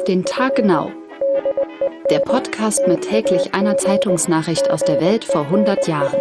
den Tag genau. Der Podcast mit täglich einer Zeitungsnachricht aus der Welt vor 100 Jahren.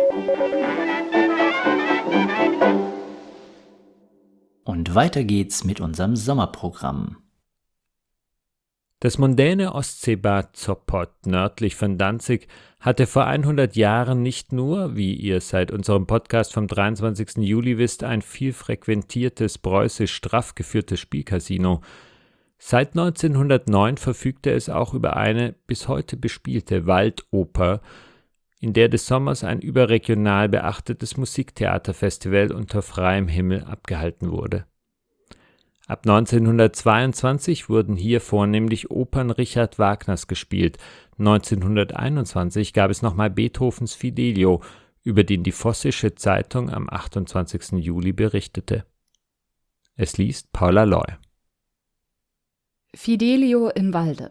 Und weiter geht's mit unserem Sommerprogramm. Das mondäne Ostseebad Sopot nördlich von Danzig hatte vor 100 Jahren nicht nur, wie ihr seit unserem Podcast vom 23. Juli wisst, ein viel frequentiertes preußisch straff geführtes Spielcasino. Seit 1909 verfügte es auch über eine bis heute bespielte Waldoper, in der des Sommers ein überregional beachtetes Musiktheaterfestival unter freiem Himmel abgehalten wurde. Ab 1922 wurden hier vornehmlich Opern Richard Wagners gespielt. 1921 gab es nochmal Beethovens Fidelio, über den die Vossische Zeitung am 28. Juli berichtete. Es liest Paula Loy. Fidelio im Walde.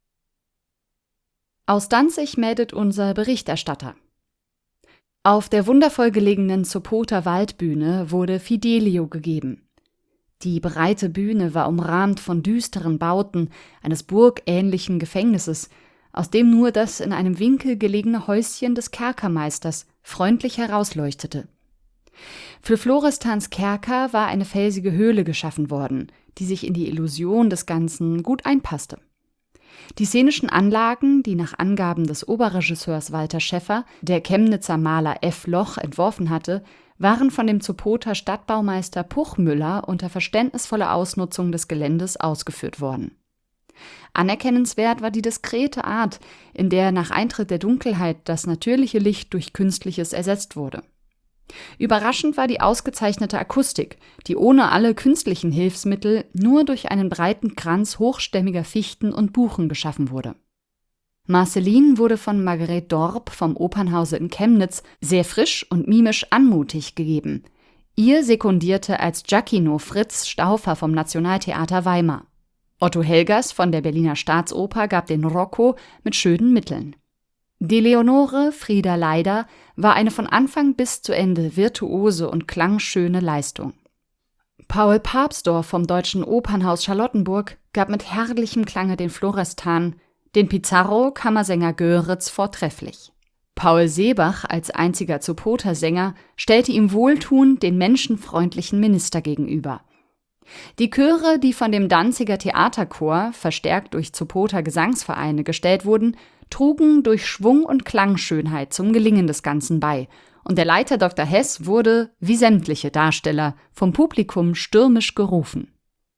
Aus Danzig meldet unser Berichterstatter. Auf der wundervoll gelegenen Sopoter Waldbühne wurde Fidelio gegeben. Die breite Bühne war umrahmt von düsteren Bauten eines burgähnlichen Gefängnisses, aus dem nur das in einem Winkel gelegene Häuschen des Kerkermeisters freundlich herausleuchtete. Für Florestans Kerker war eine felsige Höhle geschaffen worden, die sich in die Illusion des Ganzen gut einpasste. Die szenischen Anlagen, die nach Angaben des Oberregisseurs Walter Schäffer der Chemnitzer Maler F. Loch entworfen hatte, waren von dem Sopoter Stadtbaumeister Puchmüller unter verständnisvoller Ausnutzung des Geländes ausgeführt worden. Anerkennenswert war die diskrete Art, in der nach Eintritt der Dunkelheit das natürliche Licht durch künstliches ersetzt wurde. Überraschend war die ausgezeichnete Akustik, die ohne alle künstlichen Hilfsmittel nur durch einen breiten Kranz hochstämmiger Fichten und Buchen geschaffen wurde. Marceline wurde von Margarete Dorp vom Opernhause in Chemnitz sehr frisch und mimisch anmutig gegeben. Ihr sekundierte als Giacchino Fritz Stauffer vom Nationaltheater Weimar. Otto Helgers von der Berliner Staatsoper gab den Rocco mit schönen Mitteln. Die Leonore Frieda Leider war eine von Anfang bis zu Ende virtuose und klangschöne Leistung. Paul Papsdorf vom Deutschen Opernhaus Charlottenburg gab mit herrlichem Klange den Florestan, den Pizarro Kammersänger Göritz vortrefflich. Paul Seebach als einziger Sopoter Sänger stellte ihm wohltuend den menschenfreundlichen Minister gegenüber. Die Chöre, die von dem Danziger Theaterchor, verstärkt durch Sopoter Gesangsvereine, gestellt wurden, trugen durch Schwung und Klangschönheit zum Gelingen des Ganzen bei, und der Leiter Dr. Hess wurde, wie sämtliche Darsteller, vom Publikum stürmisch gerufen.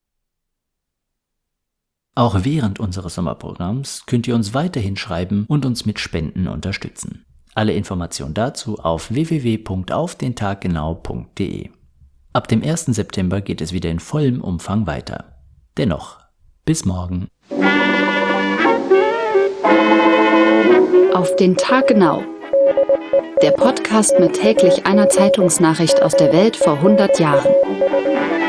Auch während unseres Sommerprogramms könnt ihr uns weiterhin schreiben und uns mit Spenden unterstützen. Alle Informationen dazu auf www.aufdentaggenau.de. Ab dem 1. September geht es wieder in vollem Umfang weiter. Dennoch, bis morgen. Auf den Tag genau. Der Podcast mit täglich einer Zeitungsnachricht aus der Welt vor 100 Jahren.